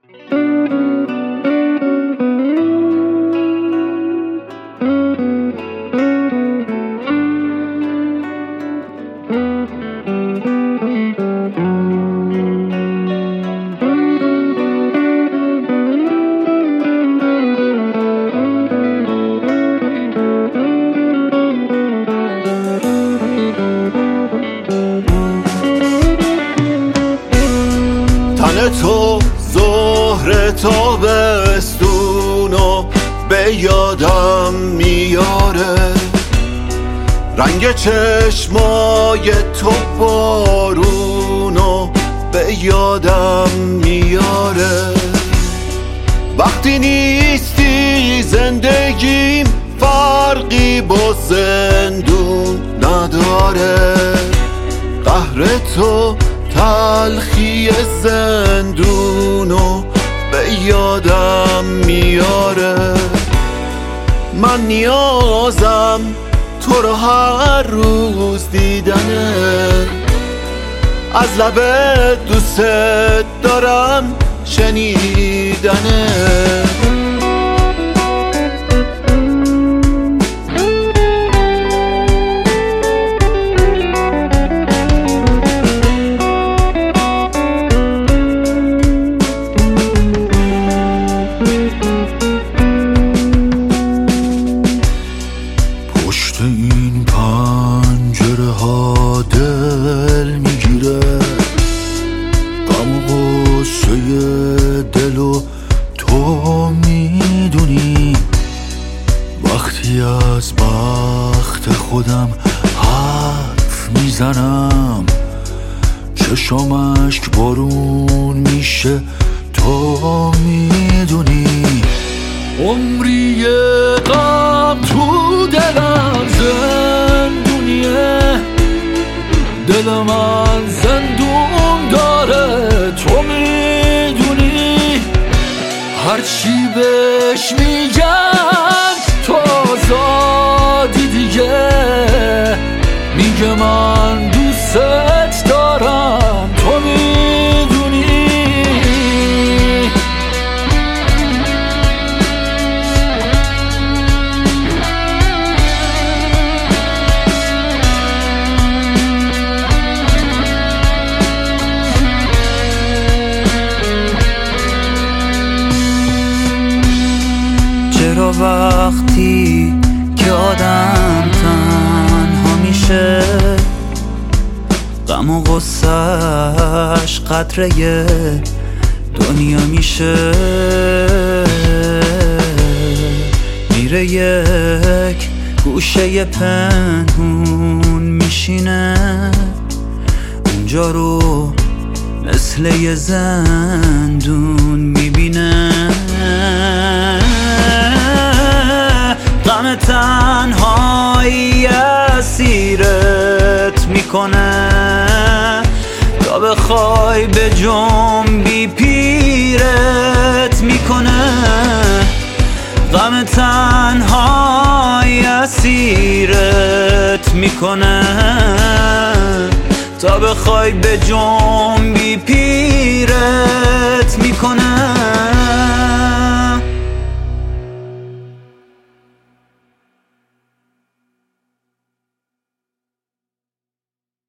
تو ظهر تابستونو به یادم میاره، رنگ چشمای تو بارونو به یادم میاره. وقتی نیستی زندگیم فرقی با زندون نداره، قهر تو تلخی زندونو به یادم میاره. من نیازم تو رو هر روز دیدنه، از لبت دوست دارم شنیدنه. این پنجره ها دل میگیره، غم و غصه دلو تو میدونی. وقتی از بخت خودم حرف میزنم، چشام اشک بارون میشه تو میدونی. عمری غم تو دلم زندونیه، دل من زندون داره تو میدونی. هرچی بهش میگن تو آزادی دیگه، میگه من دوست دارم تو میدونی. چرا وقتی که آدم تنها میشه، غم و غصه‌اش قطره دنیا میشه. میره یک گوشه پنهون میشینه، اونجا رو مثل یه زندون میبینه. غم تنهایی اسیرت میکنه، تا بخوای به جنبی پیرت میکنه. غم تنهایی اسیرت میکنه، تا بخوای به جنبی پیرت میکنه.